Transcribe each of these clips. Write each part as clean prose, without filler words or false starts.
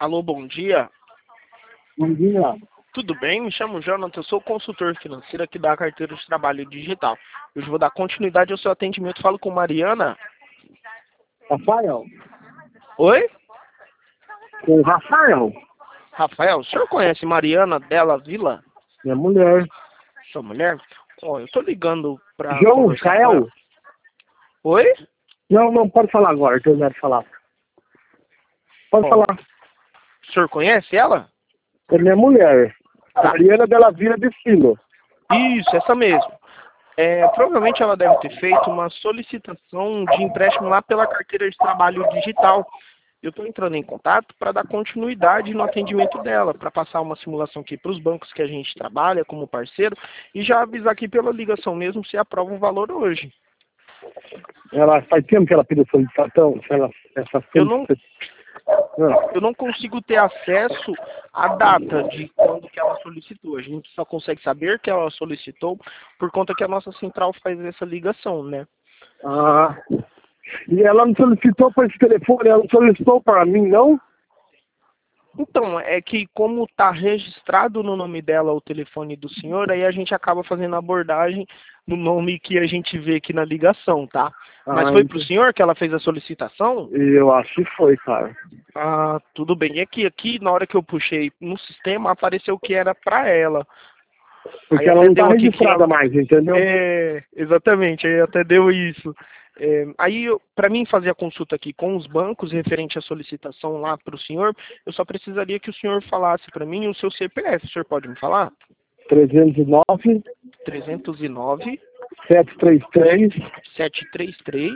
Alô, bom dia. Bom dia. Tudo bem? Me chamo Jonathan, eu sou consultor financeiro aqui da Carteira de Trabalho Digital. Hoje vou dar continuidade ao seu atendimento. Falo com Mariana. Rafael? Oi? Com o Rafael? Rafael, o senhor conhece Mariana Della Vila? Minha mulher. Sua mulher? Ó, eu tô ligando pra João conversar com Rafael? ela. Oi? Não, pode falar agora, que eu quero falar. Pode Ó, falar. o senhor conhece ela? É minha mulher. Tá. Mariana Della Vila de Filo. Isso, essa mesmo. Provavelmente ela deve ter feito uma solicitação de empréstimo lá pela Carteira de Trabalho Digital. Eu estou entrando em contato para dar continuidade no atendimento dela, para passar uma simulação aqui para os bancos que a gente trabalha como parceiro e já avisar aqui pela ligação mesmo se aprova o valor hoje. Ela faz tempo que ela pediu solicitação? Eu não consigo ter acesso à data de quando que ela solicitou. A gente só consegue saber que ela solicitou por conta que a nossa central faz essa ligação, né? Ah. E ela não solicitou para esse telefone, ela não solicitou para mim, não? Então, é que como está registrado no nome dela o telefone do senhor, aí a gente acaba fazendo a abordagem no nome que a gente vê aqui na ligação, tá? Mas foi para o senhor que ela fez a solicitação? Eu acho que foi, cara. Ah, tudo bem. É que aqui, na hora que eu puxei no sistema, apareceu que era para ela. Porque Aí ela até não deu está aqui que registrada mais, entendeu? Exatamente, aí até deu isso. Aí, para mim fazer a consulta aqui com os bancos referente à solicitação lá para o senhor, eu só precisaria que o senhor falasse para mim o seu CPF. O senhor pode me falar? 309 309 733 733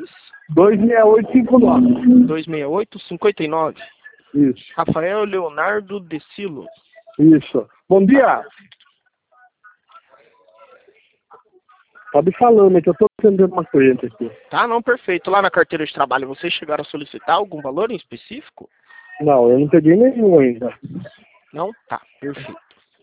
26859. 268 59. Isso. Rafael Leonardo de Silos. Isso. Bom dia. Pode ir falando, que eu estou atendendo uma cliente aqui. Tá, não, perfeito. Lá na carteira de trabalho, vocês chegaram a solicitar algum valor em específico? Não, eu não peguei nenhum ainda. Não? Tá, perfeito.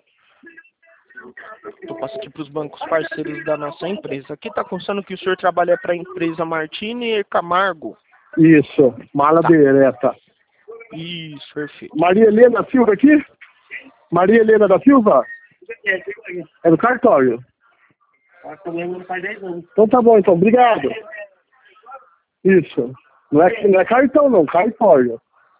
Eu passo aqui para os bancos parceiros da nossa empresa. Aqui está constando que o senhor trabalha para a empresa Martini e Camargo. Isso, mala direta. Isso, perfeito. Maria Helena Silva aqui? Maria Helena da Silva? É do cartório. Então tá bom, então. Obrigado. Isso. Não é cartão, não. Cartório.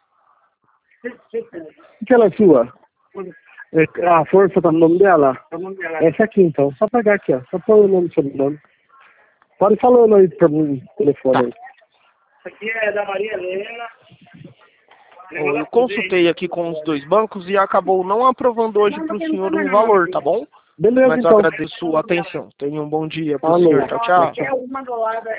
O que ela é sua? A força tá no nome dela? Essa aqui, então. Só pegar aqui, ó. Só pôr o nome e sobrenome. Pode falando aí pra mim no telefone. Tá. Isso aqui é da Maria Helena. Eu consultei aqui com os dois bancos e acabou não aprovando hoje para o senhor um valor, tá bom? Beleza, Mas então. eu agradeço a atenção. Tenha um bom dia para o senhor. Tchau, tchau.